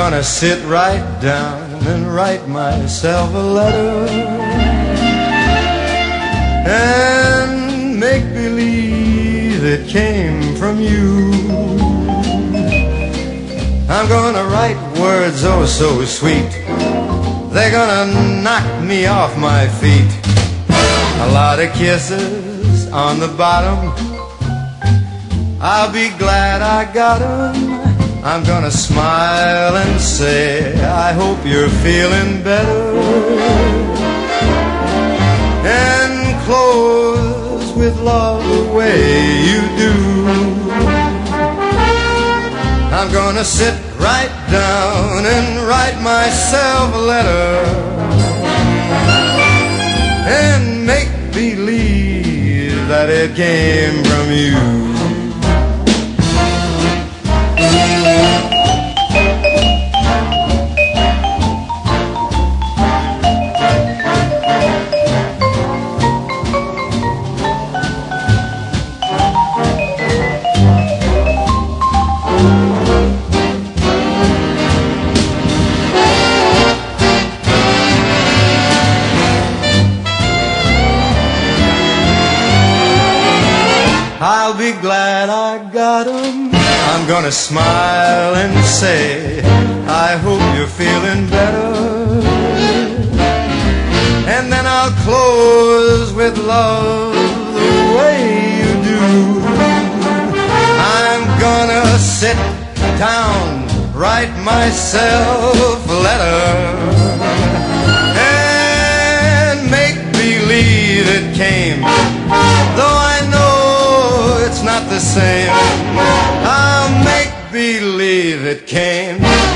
gonna sit right down and write myself a letter and make believe it came from you. I'm gonna write words oh so sweet, they're gonna knock me off my feet. A lot of kisses on the bottom, I'll be glad I got 'em. I'm gonna smile and say, I hope you're feeling better, and close with love the way you do. I'm gonna sit right down and write myself a letter and make believe that it came from you. I'll be glad I got 'em. I'm gonna smile and say, I hope you're feeling better, and then I'll close with love the way you do. I'm gonna sit down, write myself a letter, and make believe it came, though I know it's not the same. I'll make believe it came